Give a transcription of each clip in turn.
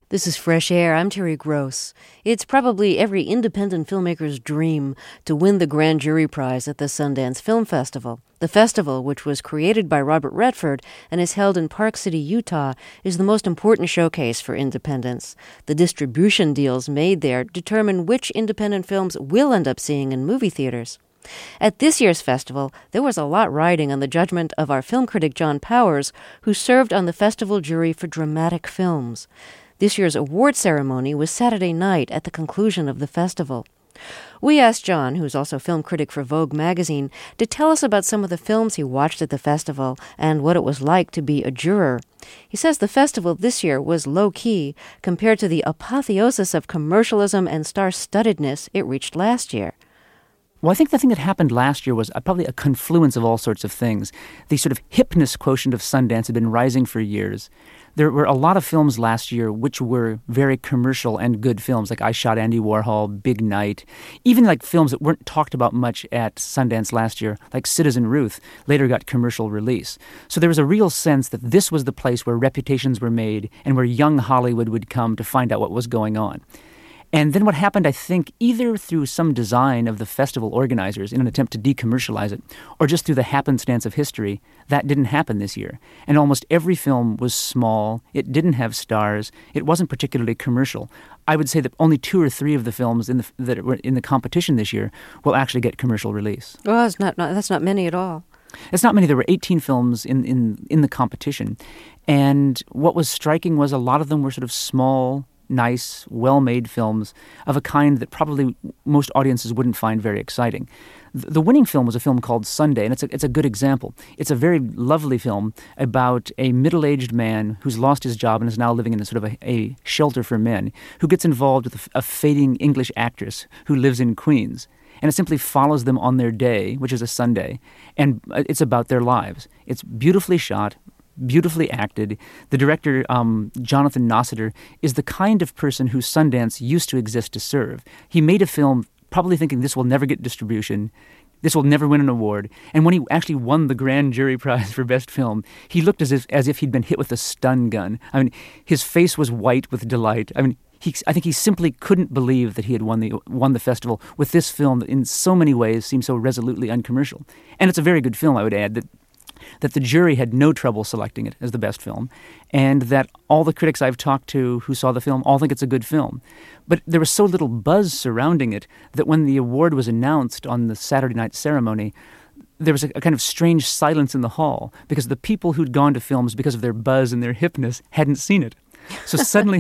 This is Fresh Air. I'm Terry Gross. It's probably every independent filmmaker's dream to win the Grand Jury Prize at the Sundance Film Festival. The festival, which was created by Robert Redford and is held in Park City, Utah, is the most important showcase for independents. The distribution deals made there determine which independent films we'll end up seeing in movie theaters. At this year's festival, there was a lot riding on the judgment of our film critic John Powers, who served on the festival jury for dramatic films. This year's award ceremony was Saturday night at the conclusion of the festival. We asked John, who's also film critic for Vogue magazine, to tell us about some of the films he watched at the festival and what it was like to be a juror. He says the festival this year was low-key compared to the apotheosis of commercialism and star-studdedness it reached last year. Well, I think the thing that happened last year was probably a confluence of all sorts of things. The sort of hipness quotient of Sundance had been rising for years. There were a lot of films last year which were very commercial and good films, like I Shot Andy Warhol, Big Night, even like films that weren't talked about much at Sundance last year, like Citizen Ruth, later got commercial release. So there was a real sense that this was the place where reputations were made and where young Hollywood would come to find out what was going on. And then what happened, I think, either through some design of the festival organizers in an attempt to decommercialize it, or just through the happenstance of history, that didn't happen this year. And almost every film was small, it didn't have stars, it wasn't particularly commercial. I would say that only 2 or 3 of the films that were in the competition this year will actually get commercial release. Well, that's not many at all. It's not many. There were 18 films in the competition. And what was striking was a lot of them were sort of small, nice, well-made films of a kind that probably most audiences wouldn't find very exciting. The winning film was a film called Sunday, and it's a good example. It's a very lovely film about a middle-aged man who's lost his job and is now living in a sort of a shelter for men, who gets involved with a fading English actress who lives in Queens. And it simply follows them on their day, which is a Sunday, and it's about their lives. It's beautifully shot, beautifully acted. The director, Jonathan Nossiter, is the kind of person who Sundance used to exist to serve. He made a film probably thinking this will never get distribution, this will never win an award. And when he actually won the Grand Jury Prize for Best Film, he looked as if he'd been hit with a stun gun. I mean, his face was white with delight. I mean, I think he simply couldn't believe that he had won the festival with this film that in so many ways seemed so resolutely uncommercial. And it's a very good film, I would add, that the jury had no trouble selecting it as the best film, and that all the critics I've talked to who saw the film all think it's a good film. But there was so little buzz surrounding it that when the award was announced on the Saturday night ceremony, there was a kind of strange silence in the hall because the people who'd gone to films because of their buzz and their hipness hadn't seen it. So suddenly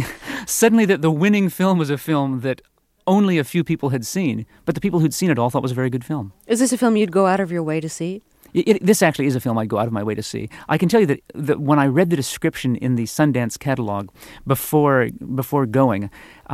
the winning film was a film that only a few people had seen, but the people who'd seen it all thought was a very good film. Is this a film you'd go out of your way to see? This actually is a film I'd go out of my way to see. I can tell you that when I read the description in the Sundance catalog before going,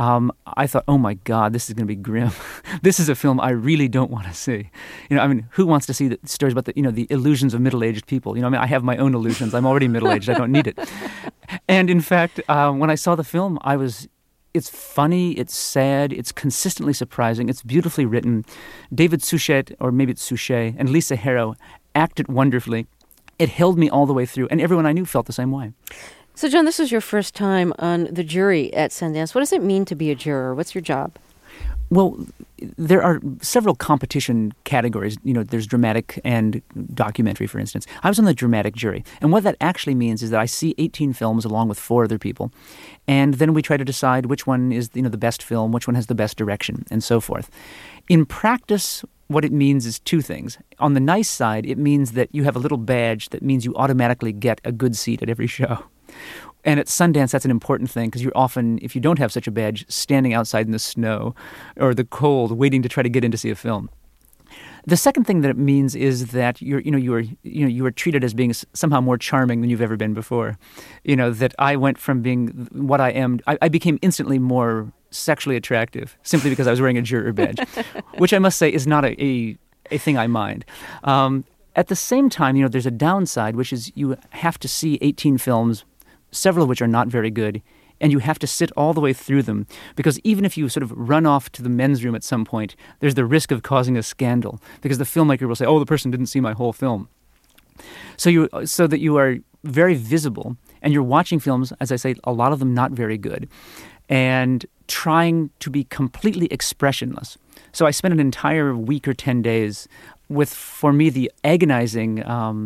I thought, oh my God, this is going to be grim. This is a film I really don't want to see. I mean, who wants to see the stories about the illusions of middle-aged people? I mean, I have my own illusions. I'm already middle-aged. I don't need it. And in fact, when I saw the film, it's funny, it's sad, it's consistently surprising, it's beautifully written. David Suchet, or maybe it's Suchet, and Lisa Harrow acted wonderfully. It held me all the way through, and everyone I knew felt the same way. So, John, this is your first time on the jury at Sundance. What does it mean to be a juror? What's your job? Well, there are several competition categories. There's dramatic and documentary, for instance. I was on the dramatic jury. And what that actually means is that I see 18 films along with 4 other people. And then we try to decide which one is, the best film, which one has the best direction, and so forth. In practice, what it means is 2 things. On the nice side, it means that you have a little badge that means you automatically get a good seat at every show. And at Sundance, that's an important thing because you're often, if you don't have such a badge, standing outside in the snow or the cold, waiting to try to get in to see a film. The second thing that it means is that you are treated as being somehow more charming than you've ever been before. That I went from being what I am, I became instantly more sexually attractive simply because I was wearing a juror badge, which I must say is not a thing I mind. At the same time, there's a downside, which is you have to see 18 films, several of which are not very good, and you have to sit all the way through them because even if you sort of run off to the men's room at some point, there's the risk of causing a scandal because the filmmaker will say, oh, the person didn't see my whole film. So that you are very visible And you're watching films, as I say, a lot of them not very good, and trying to be completely expressionless. So I spent an entire week or 10 days with, for me, the agonizing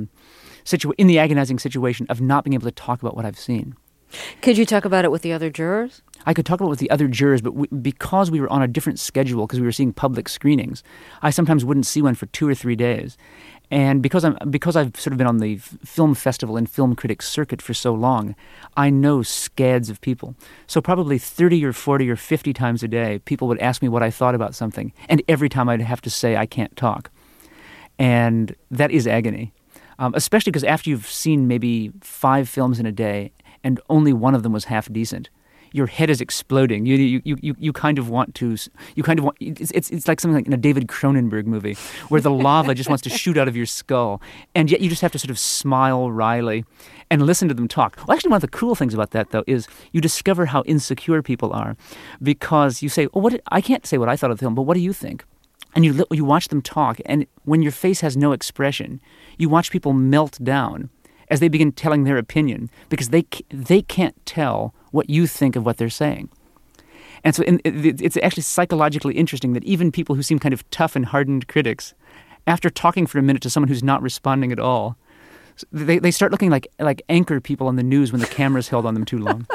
in the agonizing situation of not being able to talk about what I've seen. Could you talk about it with the other jurors? I could talk about it with the other jurors, but because we were on a different schedule, because we were seeing public screenings, I sometimes wouldn't see one for 2 or 3 days. And because I've sort of been on the film festival and film critic circuit for so long, I know scads of people. So probably 30 or 40 or 50 times a day, people would ask me what I thought about something, and every time I'd have to say I can't talk. And that is agony, especially because after you've seen maybe 5 films in a day and only one of them was half decent, your head is exploding. You kind of want to. It's like something like in a David Cronenberg movie where the lava just wants to shoot out of your skull, and yet you just have to sort of smile wryly and listen to them talk. Well, actually, one of the cool things about that, though, is you discover how insecure people are, because you say, "Oh, I can't say what I thought of the film, but what do you think?" And you watch them talk, and when your face has no expression, you watch people melt down as they begin telling their opinion, because they can't tell what you think of what they're saying. And so it's actually psychologically interesting that even people who seem kind of tough and hardened critics, after talking for a minute to someone who's not responding at all, they start looking like anchor people on the news when the camera's held on them too long.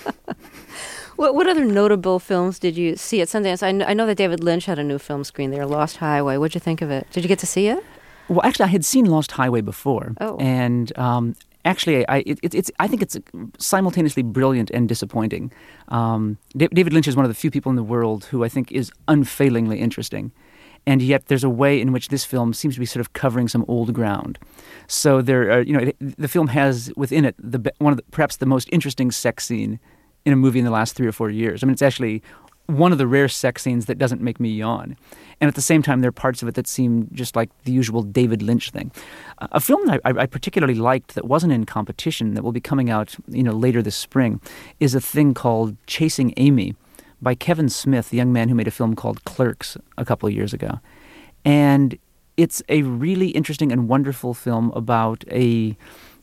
What other notable films did you see at Sundance? I know that David Lynch had a new film screen there, Lost Highway. What'd you think of it? Did you get to see it? Well, actually, I had seen Lost Highway before, Oh. and actually, I think it's simultaneously brilliant and disappointing. David Lynch is one of the few people in the world who I think is unfailingly interesting, and yet there's a way in which this film seems to be sort of covering some old ground. So the film has within it perhaps the most interesting sex scene in a movie in the last 3 or 4 years. I mean, it's actually one of the rare sex scenes that doesn't make me yawn. And at the same time, there are parts of it that seem just like the usual David Lynch thing. A film that I particularly liked that wasn't in competition, that will be coming out later this spring, is a thing called Chasing Amy by Kevin Smith, the young man who made a film called Clerks a couple of years ago. And it's a really interesting and wonderful film about a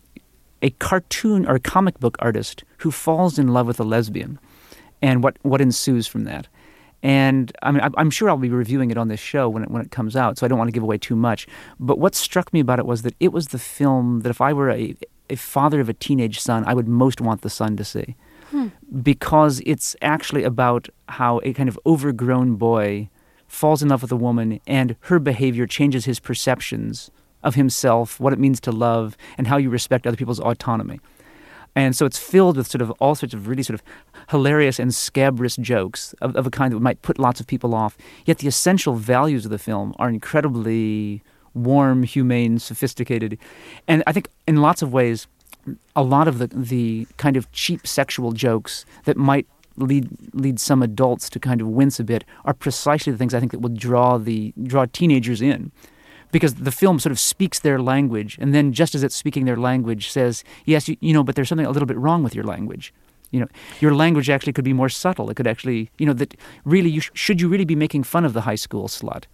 cartoon or a comic book artist who falls in love with a lesbian, and what ensues from that. And I mean, I'm sure I'll be reviewing it on this show when it comes out, so I don't want to give away too much. But what struck me about it was that it was the film that if I were a father of a teenage son, I would most want the son to see. Because it's actually about how a kind of overgrown boy falls in love with a woman, and her behavior changes his perceptions of himself, what it means to love, and how you respect other people's autonomy. And so it's filled with sort of all sorts of really sort of hilarious and scabrous jokes of a kind that might put lots of people off. Yet the essential values of the film are incredibly warm, humane, sophisticated. And I think in lots of ways, a lot of the kind of cheap sexual jokes that might lead some adults to kind of wince a bit are precisely the things I think that will draw teenagers in. Because the film sort of speaks their language, and then just as it's speaking their language says, yes, but there's something a little bit wrong with your language. Your language actually could be more subtle. It could actually, that really, should you really be making fun of the high school slut?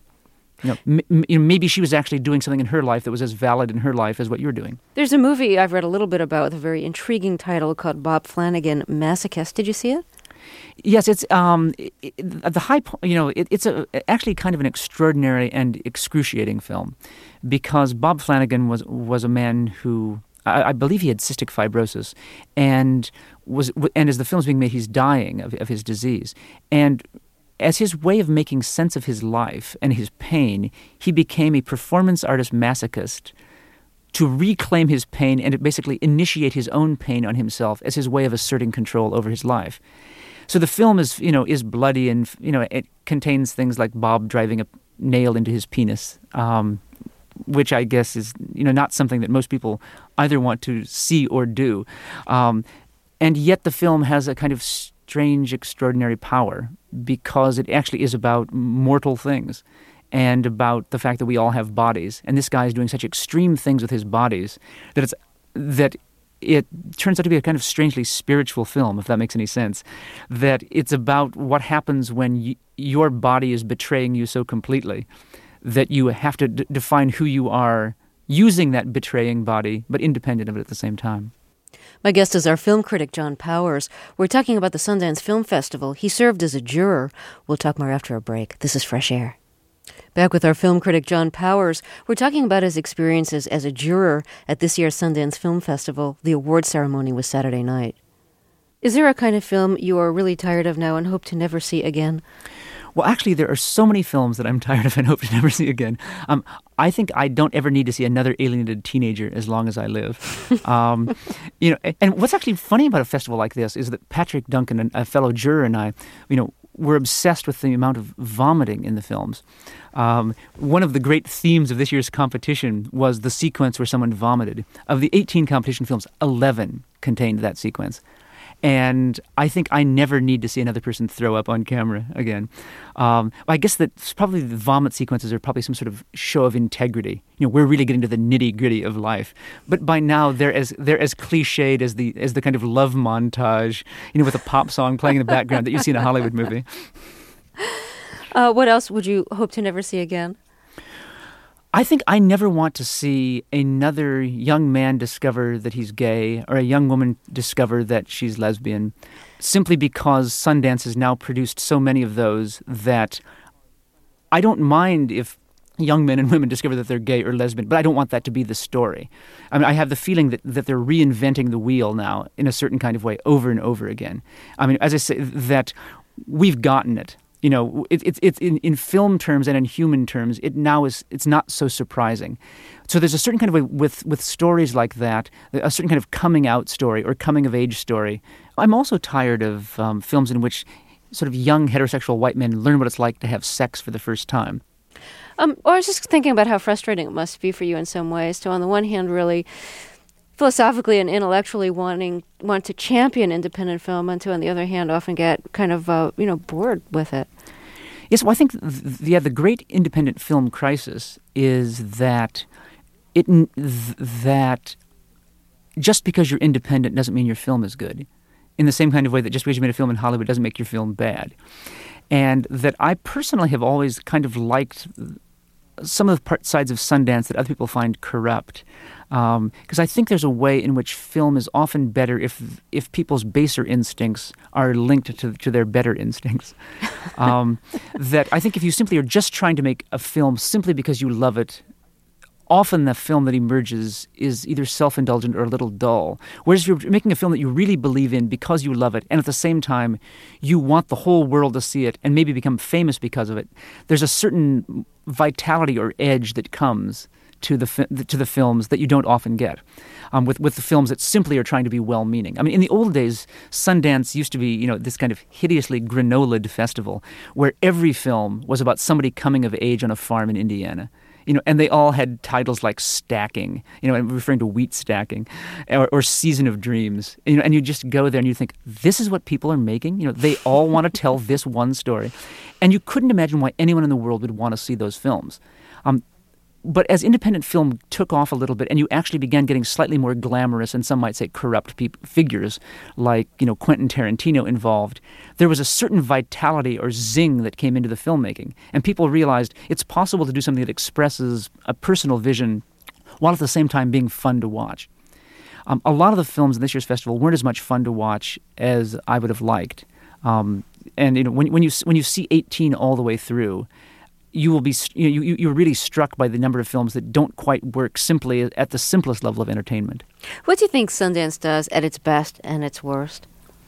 Maybe she was actually doing something in her life that was as valid in her life as what you're doing. There's a movie I've read a little bit about with a very intriguing title called Bob Flanagan, Masochist. Did you see it? Yes, it's the high point. It's actually kind of an extraordinary and excruciating film, because Bob Flanagan was a man who I believe he had cystic fibrosis, and as the film's being made, he's dying of his disease, and as his way of making sense of his life and his pain, he became a performance artist masochist to reclaim his pain and to basically initiate his own pain on himself as his way of asserting control over his life. So the film is bloody, and it contains things like Bob driving a nail into his penis, which I guess is not something that most people either want to see or do, and yet the film has a kind of strange, extraordinary power, because it actually is about mortal things and about the fact that we all have bodies, and this guy is doing such extreme things with his bodies that it turns out to be a kind of strangely spiritual film, if that makes any sense, that it's about what happens when your body is betraying you so completely that you have to define who you are using that betraying body, but independent of it at the same time. My guest is our film critic, John Powers. We're talking about the Sundance Film Festival. He served as a juror. We'll talk more after a break. This is Fresh Air. Back with our film critic, John Powers. We're talking about his experiences as a juror at this year's Sundance Film Festival. The award ceremony was Saturday night. Is there a kind of film you are really tired of now and hope to never see again? Well, actually, there are so many films that I'm tired of and hope to never see again. I think I don't ever need to see another alienated teenager as long as I live. And what's actually funny about a festival like this is that Patrick Duncan, a fellow juror, and I, we're obsessed with the amount of vomiting in the films. One of the great themes of this year's competition was the sequence where someone vomited. Of the 18 competition films, 11 contained that sequence. And I think I never need to see another person throw up on camera again. I guess that probably the vomit sequences are probably some sort of show of integrity. We're really getting to the nitty-gritty of life. But by now, they're as cliched as the kind of love montage, with a pop song playing in the background that you see in a Hollywood movie. What else would you hope to never see again? I think I never want to see another young man discover that he's gay or a young woman discover that she's lesbian, simply because Sundance has now produced so many of those that I don't mind if young men and women discover that they're gay or lesbian, but I don't want that to be the story. I mean, I have the feeling that they're reinventing the wheel now in a certain kind of way over and over again. I mean, as I say, that we've gotten it. It's in film terms and in human terms, it's not so surprising. So there's a certain kind of way with stories like that, a certain kind of coming out story or coming of age story. I'm also tired of films in which sort of young heterosexual white men learn what it's like to have sex for the first time. I was just thinking about how frustrating it must be for you in some ways to, on the one hand, really philosophically and intellectually want to champion independent film, and to, on the other hand, often get kind of bored with it. Yes, well, I think the great independent film crisis is that that just because you're independent doesn't mean your film is good. In the same kind of way that just because you made a film in Hollywood doesn't make your film bad. And that I personally have always kind of liked some of the sides of Sundance that other people find corrupt. Because I think there's a way in which film is often better if people's baser instincts are linked to their better instincts. That I think if you simply are just trying to make a film simply because you love it, often the film that emerges is either self-indulgent or a little dull. Whereas if you're making a film that you really believe in because you love it, and at the same time you want the whole world to see it and maybe become famous because of it, there's a certain vitality or edge that comes to the films that you don't often get with the films that simply are trying to be well-meaning. I mean, in the old days, Sundance used to be this kind of hideously granolaed festival where every film was about somebody coming of age on a farm in Indiana. And they all had titles like Stacking, and referring to wheat stacking, or Season of Dreams. And you just go there and you think, this is what people are making? They all want to tell this one story. And you couldn't imagine why anyone in the world would want to see those films. But as independent film took off a little bit and you actually began getting slightly more glamorous and some might say corrupt figures like, Quentin Tarantino involved, there was a certain vitality or zing that came into the filmmaking. And people realized it's possible to do something that expresses a personal vision while at the same time being fun to watch. A lot of the films in this year's festival weren't as much fun to watch as I would have liked. And when you see 18 all the way through, you will be you're really struck by the number of films that don't quite work simply at the simplest level of entertainment. What do you think Sundance does at its best and its worst?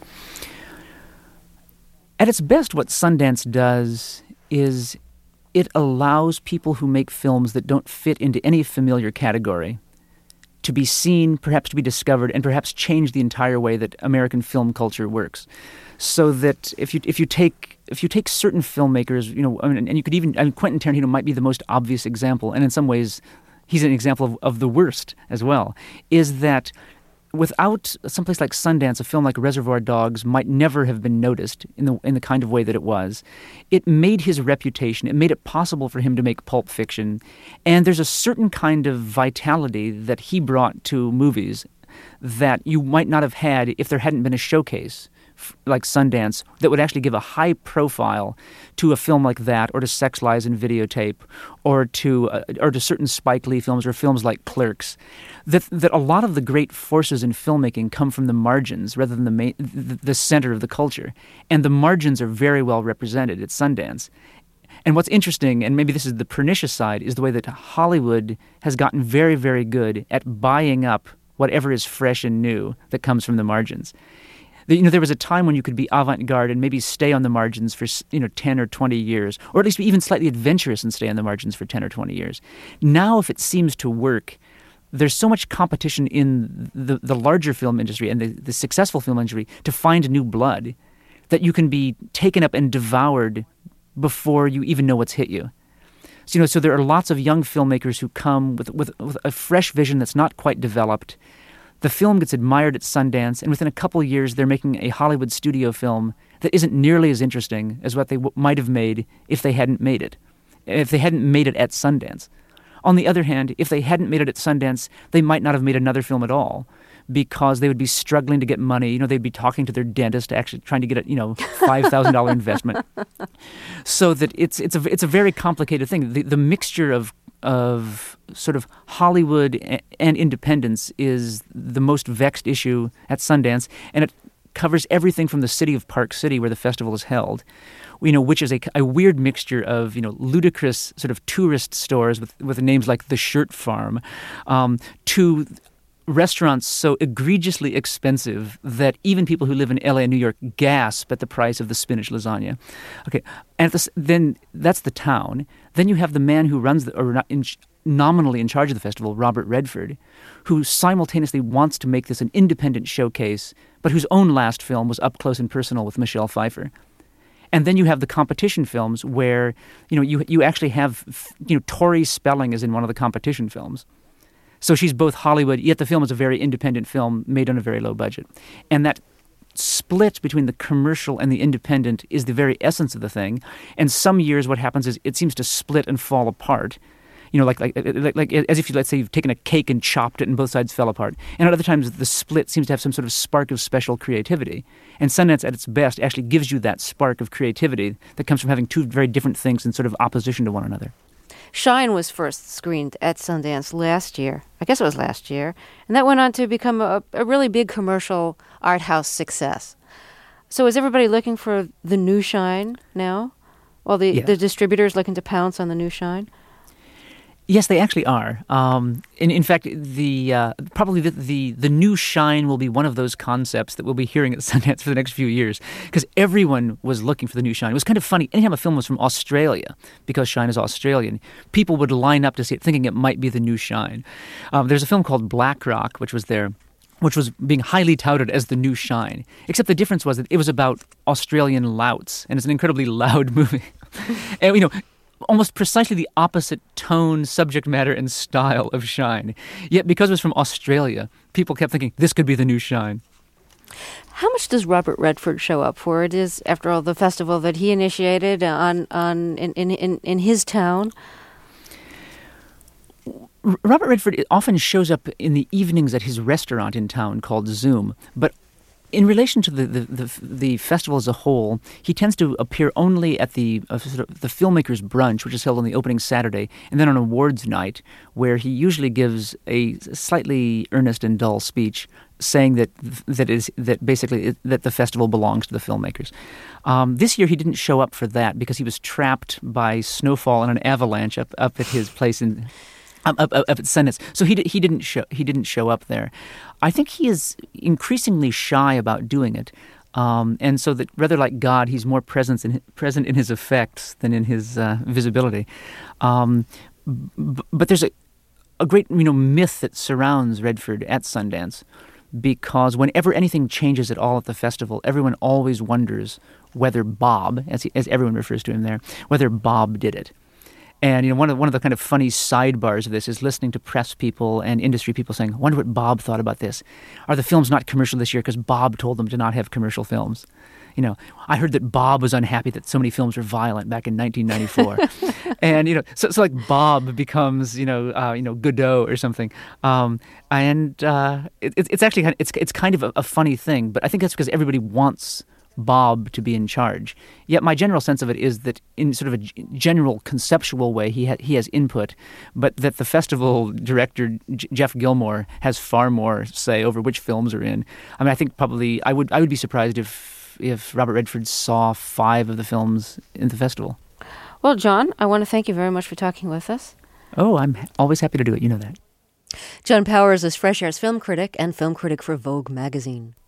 At its best, what Sundance does is it allows people who make films that don't fit into any familiar category to be seen, perhaps to be discovered, and perhaps change the entire way that American film culture works. So that if you take certain filmmakers, and you could even, Quentin Tarantino might be the most obvious example, and in some ways, he's an example of the worst as well. Is that without someplace like Sundance, a film like Reservoir Dogs might never have been noticed in the kind of way that it was. It made his reputation. It made it possible for him to make Pulp Fiction, and there's a certain kind of vitality that he brought to movies that you might not have had if there hadn't been a showcase like Sundance that would actually give a high profile to a film like that, or to Sex, Lies, and Videotape, or to certain Spike Lee films, or films like Clerks. That a lot of the great forces in filmmaking come from the margins rather than the center of the culture, and the margins are very well represented at Sundance. And what's interesting, and maybe this is the pernicious side, is the way that Hollywood has gotten very, very good at buying up whatever is fresh and new that comes from the margins. There was a time when you could be avant-garde and maybe stay on the margins for 10 or 20 years, or at least be even slightly adventurous and stay on the margins for 10 or 20 years. Now, if it seems to work, there's so much competition in the larger film industry and the successful film industry to find new blood that you can be taken up and devoured before you even know what's hit you. So there are lots of young filmmakers who come with a fresh vision that's not quite developed. The film gets admired at Sundance, and within a couple of years, they're making a Hollywood studio film that isn't nearly as interesting as what they might have made if they hadn't made it at Sundance. On the other hand, if they hadn't made it at Sundance, they might not have made another film at all, because they would be struggling to get money. They'd be talking to their dentist, actually trying to get a $5,000 investment. So that it's a very complicated thing. The mixture of sort of Hollywood and independence is the most vexed issue at Sundance, and it covers everything from the city of Park City, where the festival is held, which is a weird mixture of ludicrous sort of tourist stores with names like the Shirt Farm, to restaurants so egregiously expensive that even people who live in LA and New York gasp at the price of the spinach lasagna. Okay, and then that's the town. Then you have the man who runs nominally in charge of the festival, Robert Redford, who simultaneously wants to make this an independent showcase, but whose own last film was Up Close and Personal with Michelle Pfeiffer. And then you have the competition films where you actually have Tori Spelling is in one of the competition films. So she's both Hollywood, yet the film is a very independent film made on a very low budget. And that split between the commercial and the independent is the very essence of the thing. And some years what happens is it seems to split and fall apart. Like as if let's say you've taken a cake and chopped it and both sides fell apart. And at other times the split seems to have some sort of spark of special creativity. And Sundance at its best actually gives you that spark of creativity that comes from having two very different things in sort of opposition to one another. Shine was first screened at Sundance last year. I guess it was last year. And that went on to become a really big commercial art house success. So is everybody looking for the new Shine now? Well, the distributors looking to pounce on the new Shine? Yes, they actually are. In fact, probably the new Shine will be one of those concepts that we'll be hearing at Sundance for the next few years, because everyone was looking for the new Shine. It was kind of funny. Anytime a film was from Australia, because Shine is Australian, people would line up to see it, thinking it might be the new Shine. There's a film called Black Rock, which was being highly touted as the new Shine, except the difference was that it was about Australian louts, and it's an incredibly loud movie. And almost precisely the opposite tone, subject matter, and style of Shine. Yet because it was from Australia, people kept thinking, this could be the new Shine. How much does Robert Redford show up for? It is, after all, the festival that he initiated in his town. Robert Redford often shows up in the evenings at his restaurant in town called Zoom, but in relation to the festival as a whole, he tends to appear only at the filmmakers' brunch, which is held on the opening Saturday, and then on awards night, where he usually gives a slightly earnest and dull speech, saying that the festival belongs to the filmmakers. This year he didn't show up for that because he was trapped by snowfall and an avalanche up at his place in. Up at Sundance, so he didn't show up there. I think he is increasingly shy about doing it, and so that rather like God, he's more present in his effects than in his visibility. But there's a great myth that surrounds Redford at Sundance, because whenever anything changes at all at the festival, everyone always wonders whether Bob, as everyone refers to him there, whether Bob did it. And one of the kind of funny sidebars of this is listening to press people and industry people saying, I wonder what Bob thought about this. Are the films not commercial this year because Bob told them to not have commercial films? I heard that Bob was unhappy that so many films were violent back in 1994, and so like Bob becomes Godot or something, it's actually it's kind of a funny thing, but I think that's because everybody wants Bob to be in charge. Yet my general sense of it is that in sort of a general conceptual way he has input, but that the festival director Jeff Gilmore has far more say over which films are in. I mean, I think probably I would be surprised if Robert Redford saw 5 of the films in the festival. Well, John, I want to thank you very much for talking with us. Oh, I'm always happy to do it. You know that. John Powers is Fresh Air's film critic and film critic for Vogue magazine.